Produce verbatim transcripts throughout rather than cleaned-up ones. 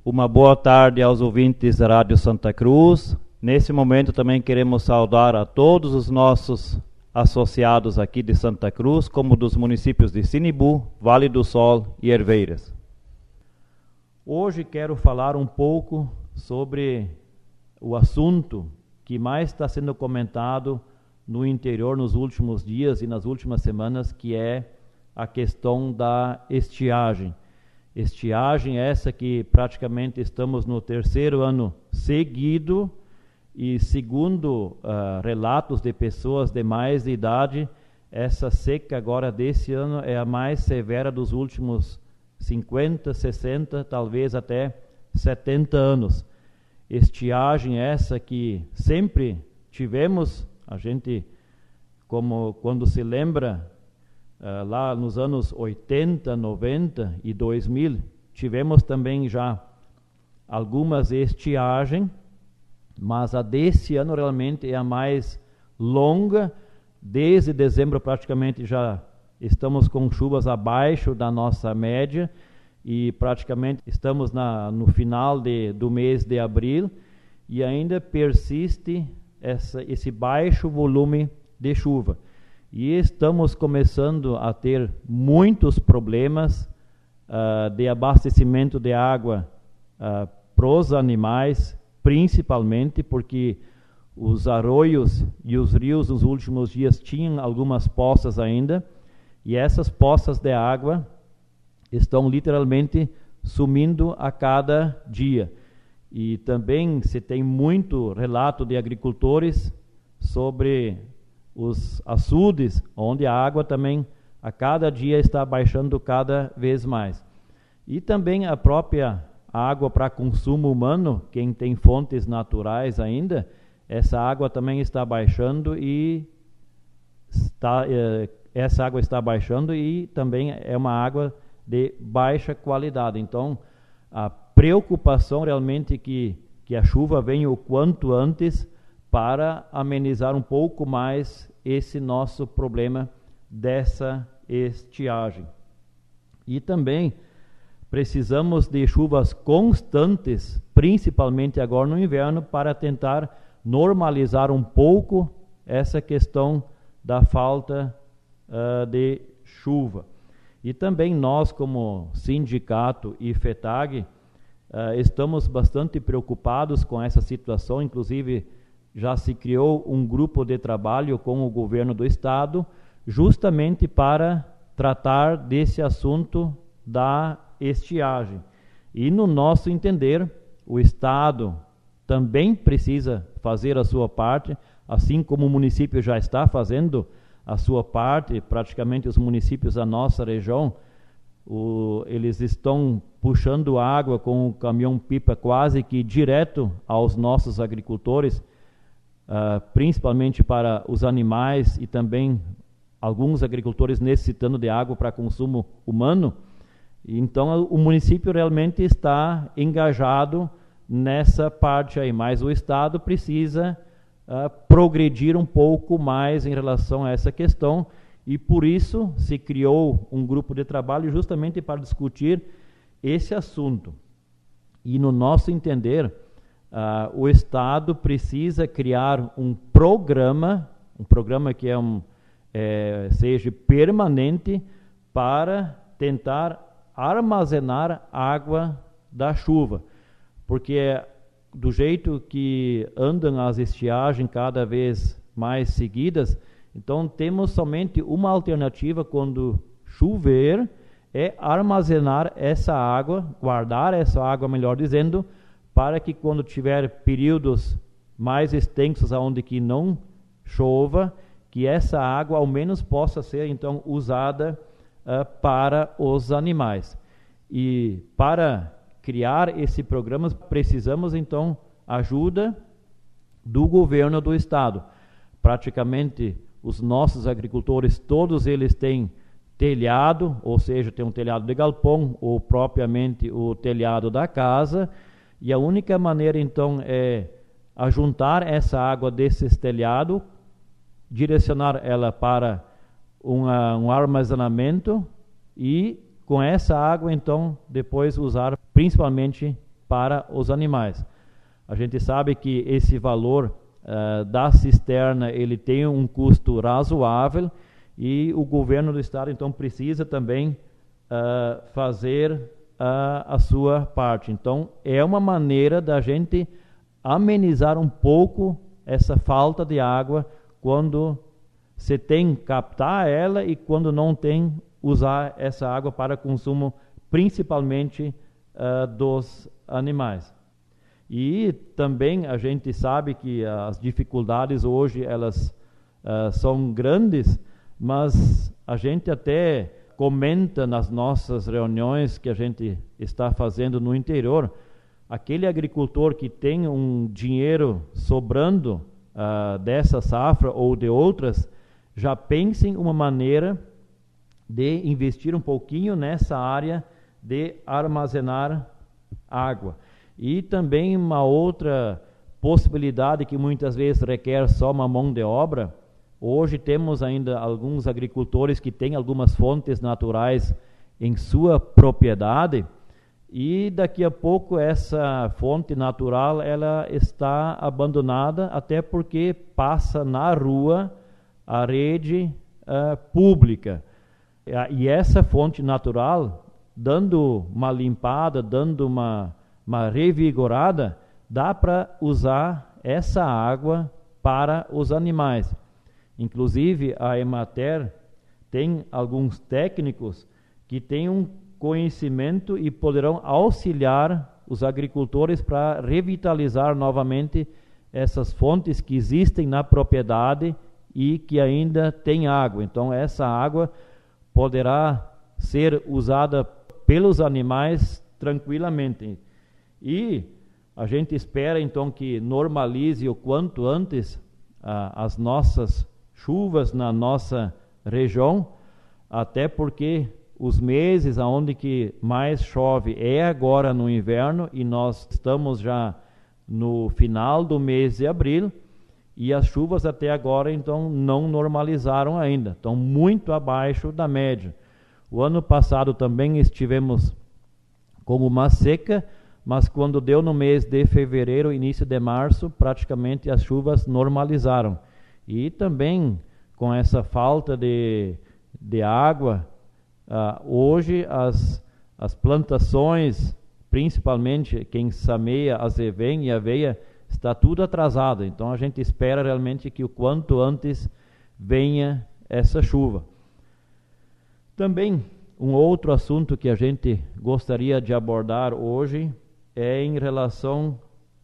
Uma boa tarde aos ouvintes da Rádio Santa Cruz. Nesse momento também queremos saudar a todos os nossos associados aqui de Santa Cruz, como dos municípios de Sinibu, Vale do Sol e Herveiras. Hoje quero falar um pouco sobre o assunto que mais está sendo comentado no interior nos últimos dias e nas últimas semanas, que é a questão da estiagem. Estiagem essa que praticamente estamos no terceiro ano seguido e, segundo uh, relatos de pessoas de mais idade, essa seca agora desse ano é a mais severa dos últimos cinquenta, sessenta, talvez até setenta anos. Estiagem essa que sempre tivemos, a gente, como quando se lembra, uh, lá nos anos oitenta, noventa e dois mil, tivemos também já algumas estiagens, mas a desse ano realmente é a mais longa. Desde dezembro praticamente já estamos com chuvas abaixo da nossa média e praticamente estamos na, no final de, do mês de abril e ainda persiste essa, esse baixo volume de chuva. E estamos começando a ter muitos problemas uh, de abastecimento de água uh, para os animais, principalmente porque os arroios e os rios nos últimos dias tinham algumas poças ainda, e essas poças de água estão literalmente sumindo a cada dia. E também se tem muito relato de agricultores sobre os açudes, onde a água também a cada dia está baixando cada vez mais. E também a própria água para consumo humano, quem tem fontes naturais ainda, essa água também está baixando e está, eh, essa água está baixando e também é uma água de baixa qualidade. Então, a preocupação realmente que, que a chuva venha o quanto antes para amenizar um pouco mais esse nosso problema dessa estiagem. E também precisamos de chuvas constantes, principalmente agora no inverno, para tentar normalizar um pouco essa questão da falta uh, de chuva. E também nós, como sindicato e FETAG, uh, estamos bastante preocupados com essa situação. Inclusive, já se criou um grupo de trabalho com o governo do estado, justamente para tratar desse assunto da estiagem. E no nosso entender, o estado também precisa fazer a sua parte, assim como o município já está fazendo a sua parte. Praticamente os municípios da nossa região, o, eles estão puxando água com o caminhão-pipa quase que direto aos nossos agricultores, uh, principalmente para os animais e também alguns agricultores necessitando de água para consumo humano. Então o município realmente está engajado nessa parte aí, mas o estado precisa uh, progredir um pouco mais em relação a essa questão, e por isso se criou um grupo de trabalho justamente para discutir esse assunto. E no nosso entender, uh, o estado precisa criar um programa, um programa que é um, é, seja permanente, para tentar armazenar água da chuva, porque do jeito que andam as estiagens cada vez mais seguidas, então temos somente uma alternativa quando chover, é armazenar essa água, guardar essa água, melhor dizendo, para que quando tiver períodos mais extensos onde que não chova, que essa água ao menos possa ser então usada Uh, para os animais. E para criar esse programa precisamos então ajuda do governo do estado. Praticamente os nossos agricultores, todos eles têm telhado, ou seja, tem um telhado de galpão ou propriamente o telhado da casa, e a única maneira então é ajuntar essa água desses telhados, direcionar ela para Uma, um armazenamento e com essa água então depois usar principalmente para os animais. A gente sabe que esse valor uh, da cisterna ele tem um custo razoável e o governo do estado então precisa também uh, fazer uh, a sua parte. Então é uma maneira da gente amenizar um pouco essa falta de água quando se tem captar ela e quando não tem usar essa água para consumo principalmente uh, dos animais. E também a gente sabe que as dificuldades hoje elas uh, são grandes, mas a gente até comenta nas nossas reuniões que a gente está fazendo no interior, aquele agricultor que tem um dinheiro sobrando uh, dessa safra ou de outras, já pense em uma maneira de investir um pouquinho nessa área de armazenar água. E também uma outra possibilidade que muitas vezes requer só uma mão de obra. Hoje temos ainda alguns agricultores que têm algumas fontes naturais em sua propriedade e daqui a pouco essa fonte natural ela está abandonada até porque passa na rua a rede uh, pública. E essa fonte natural, dando uma limpada, dando uma uma revigorada, dá para usar essa água para os animais. Inclusive, a Emater tem alguns técnicos que têm um conhecimento e poderão auxiliar os agricultores para revitalizar novamente essas fontes que existem na propriedade e que ainda têm água. Então, essa água poderá ser usada pelos animais tranquilamente. E a gente espera então que normalize o quanto antes ah, as nossas chuvas na nossa região, até porque os meses onde que mais chove é agora no inverno e nós estamos já no final do mês de abril e as chuvas até agora então não normalizaram ainda, estão muito abaixo da média. O ano passado também estivemos com uma seca, mas quando deu no mês de fevereiro, início de março, praticamente as chuvas normalizaram. E também com essa falta de, de água, uh, hoje as, as plantações, principalmente quem semeia azevém e aveia, está tudo atrasado. Então a gente espera realmente que o quanto antes venha essa chuva. Também um outro assunto que a gente gostaria de abordar hoje é em relação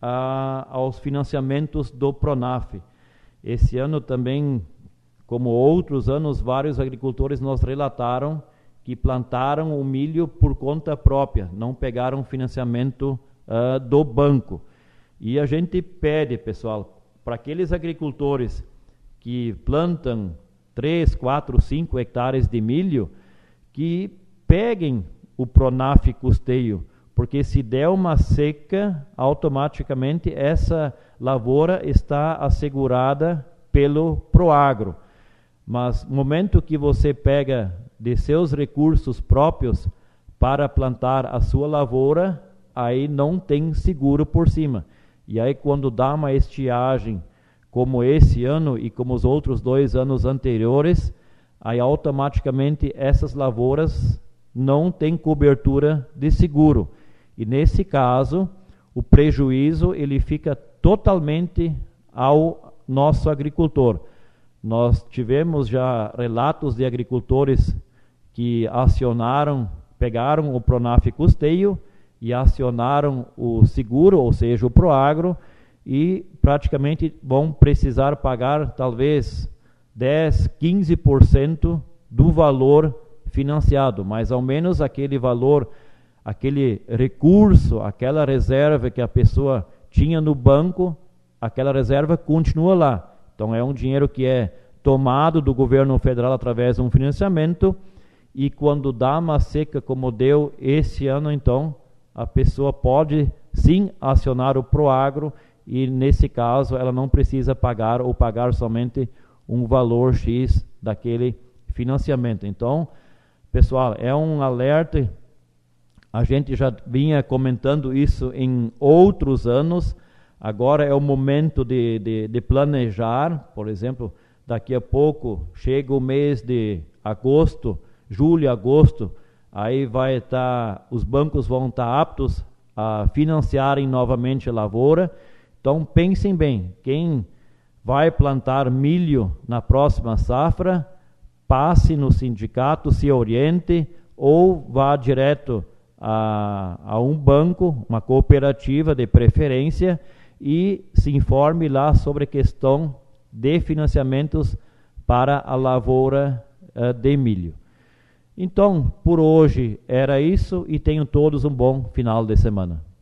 a, aos financiamentos do Pronaf. Esse ano também, como outros anos, vários agricultores nos relataram que plantaram o milho por conta própria, não pegaram financiamento uh, do banco. E a gente pede, pessoal, para aqueles agricultores que plantam três, quatro, cinco hectares de milho, que peguem o Pronaf custeio, porque se der uma seca, automaticamente essa lavoura está assegurada pelo Proagro. Mas no momento que você pega de seus recursos próprios para plantar a sua lavoura, aí não tem seguro por cima. E aí quando dá uma estiagem, como esse ano e como os outros dois anos anteriores, aí automaticamente essas lavouras não têm cobertura de seguro. E nesse caso, o prejuízo ele fica totalmente ao nosso agricultor. Nós tivemos já relatos de agricultores que acionaram, pegaram o Pronaf custeio e acionaram o seguro, ou seja, o Proagro, e praticamente vão precisar pagar talvez dez, quinze por cento do valor financiado, mas ao menos aquele valor, aquele recurso, aquela reserva que a pessoa tinha no banco, aquela reserva continua lá. Então é um dinheiro que é tomado do governo federal através de um financiamento e quando dá uma seca como deu esse ano, então a pessoa pode sim acionar o Proagro e nesse caso ela não precisa pagar ou pagar somente um valor X daquele financiamento. Então, pessoal, é um alerta A gente já vinha comentando isso em outros anos. Agora é o momento de, de, de planejar. Por exemplo, daqui a pouco chega o mês de agosto, julho, agosto, aí vai estar, os bancos vão estar aptos a financiarem novamente a lavoura. Então pensem bem, quem vai plantar milho na próxima safra, passe no sindicato, se oriente ou vá direto a, a um banco, uma cooperativa de preferência, e se informe lá sobre a questão de financiamentos para a lavoura uh, de milho. Então, por hoje era isso, e tenham todos um bom final de semana.